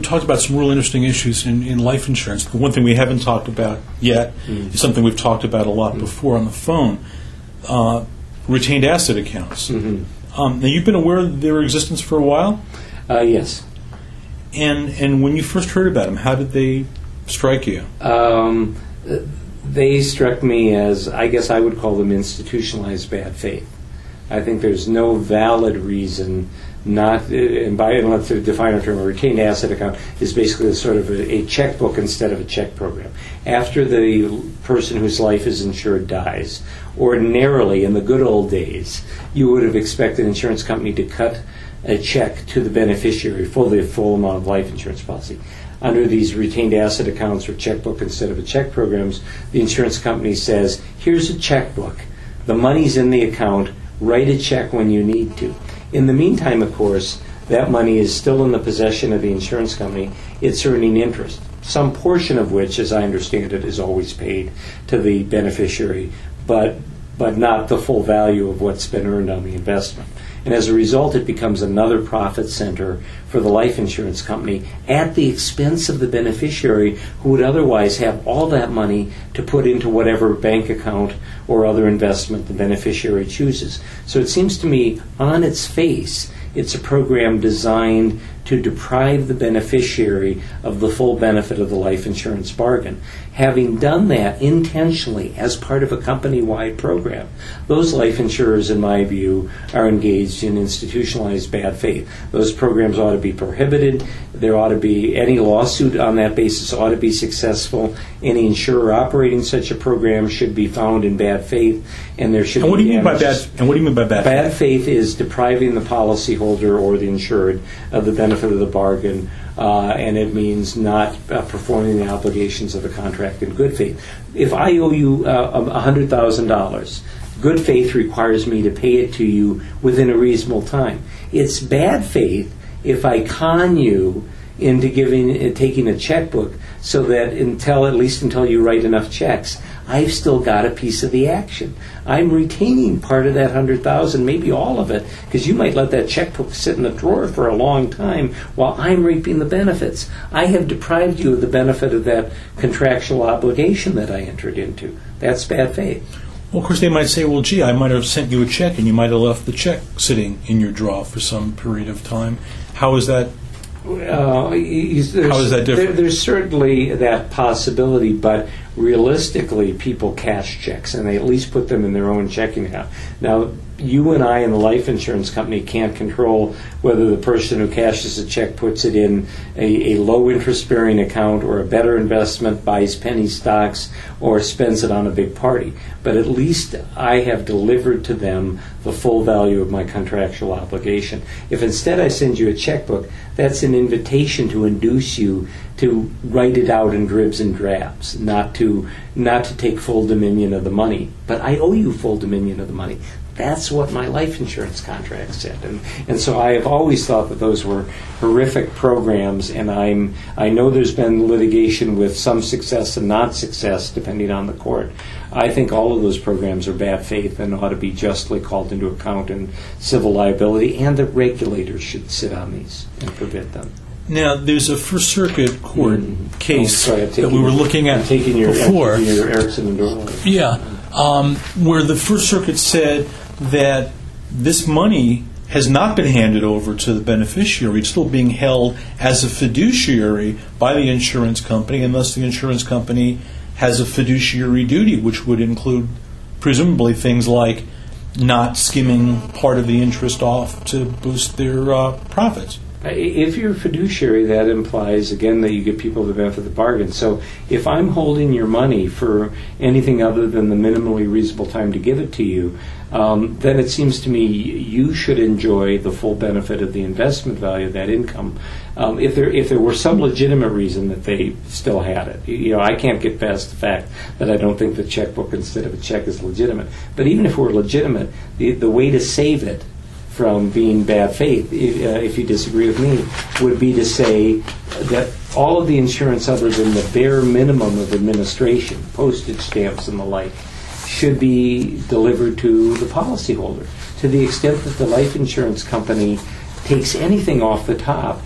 talked about some real interesting issues in life insurance. The one thing we haven't talked about yet is something we've talked about a lot before on the phone, retained asset accounts. Now, you've been aware of their existence for a while? Yes. And when you first heard about them, how did they strike you? They struck me as, I guess I would call them institutionalized bad faith. I think there's no valid reason not, and let's define a term, a retained asset account is basically sort of a checkbook instead of a check program. After the person whose life is insured dies, ordinarily in the good old days, you would have expected an insurance company to cut a check to the beneficiary for the full amount of life insurance policy. Under these retained asset accounts or checkbook instead of a check programs, the insurance company says, here's a checkbook. The money's in the account. Write a check when you need to. In the meantime, of course, that money is still in the possession of the insurance company. It's earning interest, some portion of which, as I understand it, is always paid to the beneficiary, but not the full value of what's been earned on the investment. And as a result, it becomes another profit center for the life insurance company at the expense of the beneficiary, who would otherwise have all that money to put into whatever bank account or other investment the beneficiary chooses. So it seems to me, on its face, it's a program designed to deprive the beneficiary of the full benefit of the life insurance bargain. Having done that intentionally as part of a company-wide program, those life insurers, in my view, are engaged in institutionalized bad faith. Those programs ought to be prohibited. There ought to be, any lawsuit on that basis ought to be successful. Any insurer operating such a program should be found in bad faith, and there should be damages. And what do you mean by bad faith? Bad faith is depriving the policyholder or the insured of the benefit of the bargain, and it means not performing the obligations of the contract in good faith. If I owe you $100,000, good faith requires me to pay it to you within a reasonable time. It's bad faith if I con you into taking a checkbook so that at least until you write enough checks, I've still got a piece of the action. I'm retaining part of that $100,000, maybe all of it, because you might let that checkbook sit in the drawer for a long time while I'm reaping the benefits. I have deprived you of the benefit of that contractual obligation that I entered into. That's bad faith. Well, of course, they might say, well, gee, I might have sent you a check and you might have left the check sitting in your drawer for some period of time. How is that? How is that different? There's certainly that possibility, but realistically, people cash checks, and they at least put them in their own checking account. Now, you and I and the life insurance company can't control whether the person who cashes a check puts it in a low interest-bearing account or a better investment, buys penny stocks, or spends it on a big party. But at least I have delivered to them the full value of my contractual obligation. If instead I send you a checkbook, that's an invitation to induce you to write it out in dribs and drabs, not to take full dominion of the money. But I owe you full dominion of the money. That's what my life insurance contract said. And so I have always thought that those were horrific programs, and I know there's been litigation with some success and not success, depending on the court. I think all of those programs are bad faith and ought to be justly called into account in civil liability, and the regulators should sit on these and forbid them. Now, there's a First Circuit court case that we were looking at before. Your Erickson and Dorley. Yeah, where the First Circuit said that this money has not been handed over to the beneficiary. It's still being held as a fiduciary by the insurance company, and thus the insurance company has a fiduciary duty, which would include presumably things like not skimming part of the interest off to boost their profits. If you're a fiduciary, that implies, again, that you give people the benefit of the bargain. So if I'm holding your money for anything other than the minimally reasonable time to give it to you, then it seems to me you should enjoy the full benefit of the investment value of that income. If there were some legitimate reason that they still had it, I can't get past the fact that I don't think the checkbook instead of a check is legitimate. But even if it were legitimate, the way to save it from being bad faith, if you disagree with me, would be to say that all of the insurance other than the bare minimum of administration, postage stamps and the like, should be delivered to the policyholder. To the extent that the life insurance company takes anything off the top,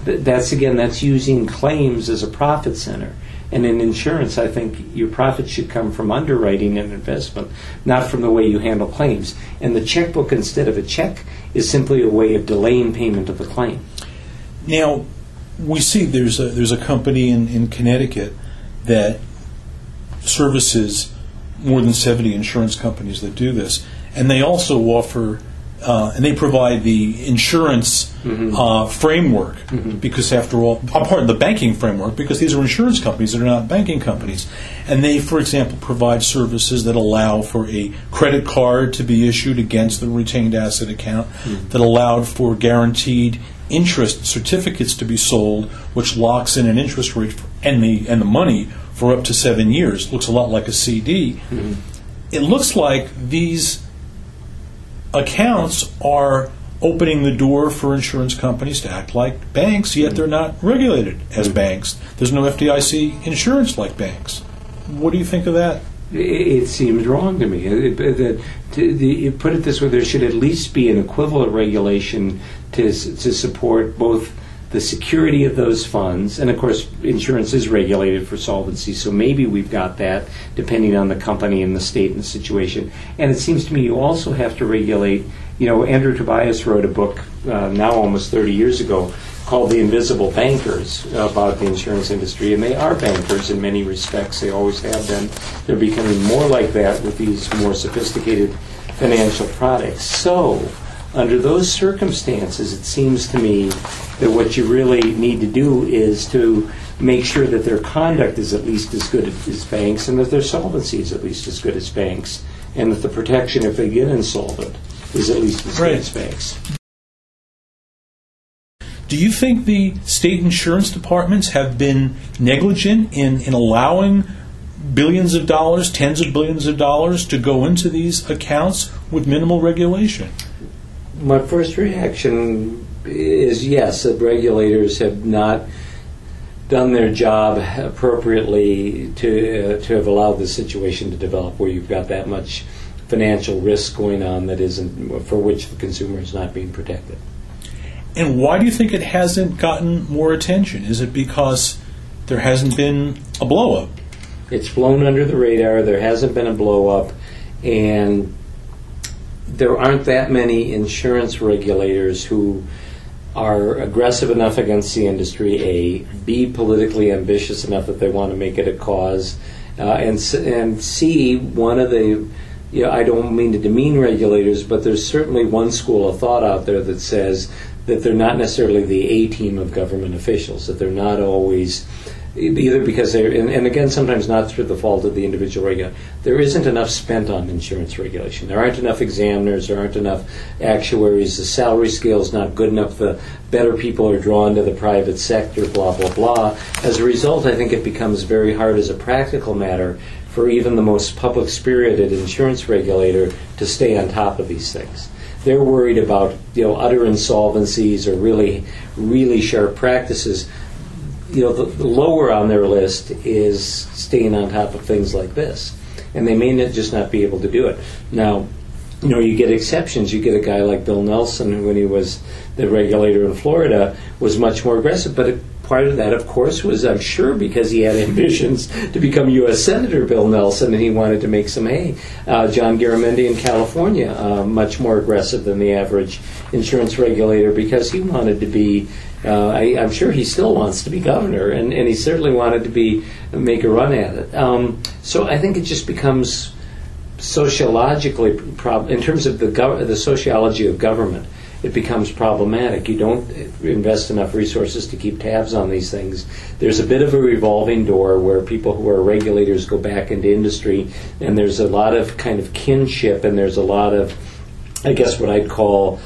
that's using claims as a profit center. And in insurance, I think your profit should come from underwriting and investment, not from the way you handle claims. And the checkbook instead of a check is simply a way of delaying payment of the claim. Now, we see there's a company in Connecticut that services more than 70 insurance companies that do this, and they also offer and they provide the insurance framework, because after all, part of the banking framework, because these are insurance companies that are not banking companies. And they, for example, provide services that allow for a credit card to be issued against the retained asset account, that allowed for guaranteed interest certificates to be sold, which locks in an interest rate and the money for up to 7 years. Looks a lot like a CD. It looks like these accounts are opening the door for insurance companies to act like banks, yet they're not regulated as banks. There's no FDIC insurance like banks. What do you think of that? It seems wrong to me. You put it this way, there should at least be an equivalent regulation to support both the security of those funds, and of course insurance is regulated for solvency, so maybe we've got that depending on the company and the state and the situation. And it seems to me you also have to regulate, Andrew Tobias wrote a book now almost 30 years ago called The Invisible Bankers about the insurance industry, and they are bankers in many respects. They always have been. They're becoming more like that with these more sophisticated financial products. So under those circumstances, it seems to me that what you really need to do is to make sure that their conduct is at least as good as banks, and that their solvency is at least as good as banks, and that the protection if they get insolvent is at least as good as banks. Do you think the state insurance departments have been negligent in allowing billions of dollars, tens of billions of dollars to go into these accounts with minimal regulation? My first reaction is yes, that regulators have not done their job appropriately to have allowed the situation to develop where you've got that much financial risk going on that isn't, for which the consumer is not being protected. And why do you think it hasn't gotten more attention? Is it because there hasn't been a blow-up? It's flown under the radar. There hasn't been a blow-up, and there aren't that many insurance regulators who are aggressive enough against the industry, A, B, politically ambitious enough that they want to make it a cause, and C, one of the, I don't mean to demean regulators, but there's certainly one school of thought out there that says that they're not necessarily the A-team of government officials, that they're not always, either because they're, and again, sometimes not through the fault of the individual regulator. There isn't enough spent on insurance regulation. There aren't enough examiners. There aren't enough actuaries. The salary scale is not good enough. The better people are drawn to the private sector, blah, blah, blah. As a result, I think it becomes very hard as a practical matter for even the most public-spirited insurance regulator to stay on top of these things. They're worried about utter insolvencies or really, really sharp practices. The lower on their list is staying on top of things like this, and they may just not be able to do it. Now, you get exceptions. You get a guy like Bill Nelson, who, when he was the regulator in Florida, was much more aggressive. But part of that, of course, was, I'm sure, because he had ambitions to become U.S. Senator, Bill Nelson, and he wanted to make some hay. John Garamendi in California, much more aggressive than the average insurance regulator, because he wanted to be, I'm sure he still wants to be governor, and he certainly wanted to make a run at it. So I think it just becomes sociologically, in terms of the sociology of government, it becomes problematic. You don't invest enough resources to keep tabs on these things. There's a bit of a revolving door where people who are regulators go back into industry, and there's a lot of kind of kinship, and there's a lot of, I guess, what I'd call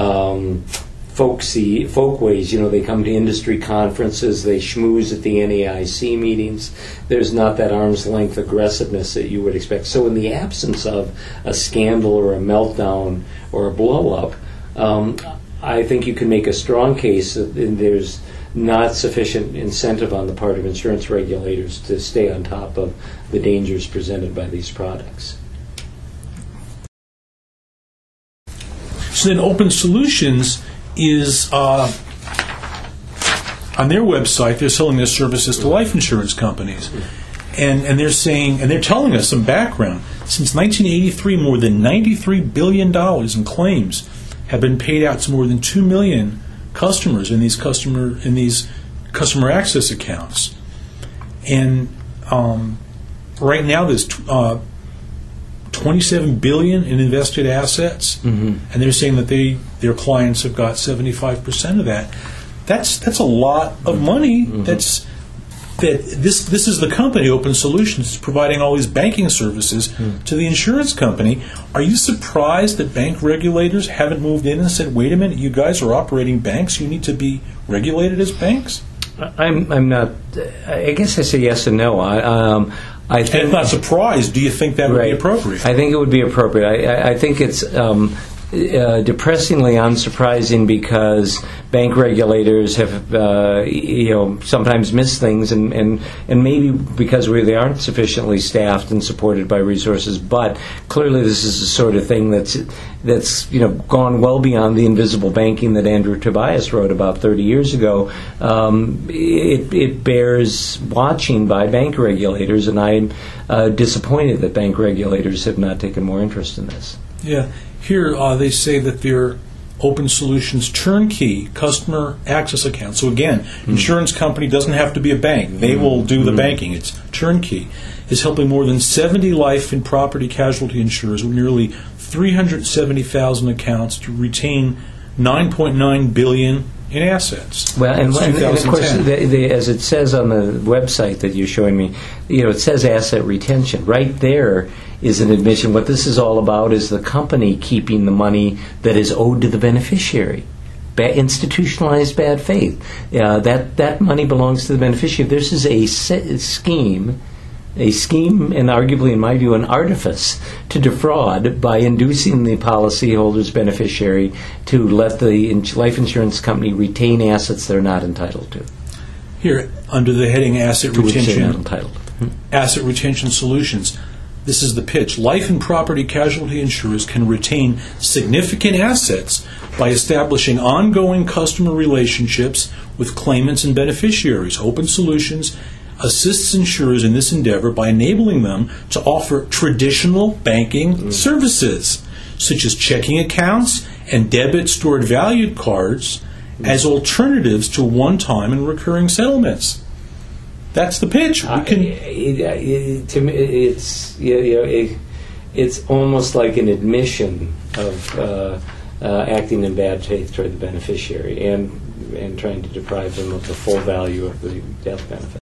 folkways. They come to industry conferences, they schmooze at the NAIC meetings. There's not that arm's length aggressiveness that you would expect. So in the absence of a scandal or a meltdown or a blow-up, I think you can make a strong case that there's not sufficient incentive on the part of insurance regulators to stay on top of the dangers presented by these products. So then Open Solutions is on their website, they're selling their services to life insurance companies. And they're saying, and they're telling us some background. Since 1983, more than $93 billion in claims have been paid out to more than 2 million customers in these customer access accounts. And right now, there's $27 billion in invested assets, and they're saying that their clients have got 75% of that. That's a lot of money. This is the company, Open Solutions, is providing all these banking services to the insurance company. Are you surprised that bank regulators haven't moved in and said, "Wait a minute, you guys are operating banks. You need to be regulated as banks"? I'm not. I guess I say yes and no. I think, and if not surprised, do you think that would be appropriate? I think it would be appropriate. I think it's depressingly unsurprising because bank regulators have sometimes missed things, and maybe because they aren't sufficiently staffed and supported by resources. But clearly, this is the sort of thing that's gone well beyond the invisible banking that Andrew Tobias wrote about 30 years ago. It bears watching by bank regulators, and I'm disappointed that bank regulators have not taken more interest in this. Yeah. Here they say that their Open Solutions turnkey customer access account. So again, insurance company doesn't have to be a bank. They will do the banking. It's turnkey. Is helping more than 70 life and property casualty insurers with nearly 370,000 accounts to retain $9.9 billion in assets. Well, and of course, as it says on the website that you're showing me, it says asset retention. Right there is an admission. What this is all about is the company keeping the money that is owed to the beneficiary. Institutionalized bad faith. That money belongs to the beneficiary. This is a scheme, and arguably, in my view, an artifice to defraud by inducing the policyholder's beneficiary to let the life insurance company retain assets they're not entitled to. Here, under the heading Asset Retention, not entitled. Asset Retention Solutions, this is the pitch. Life and property casualty insurers can retain significant assets by establishing ongoing customer relationships with claimants and beneficiaries. Open Solutions assists insurers in this endeavor by enabling them to offer traditional banking services, such as checking accounts and debit stored value cards as alternatives to one-time and recurring settlements. That's the pitch. To me, it's almost like an admission of acting in bad faith toward the beneficiary and trying to deprive them of the full value of the death benefit.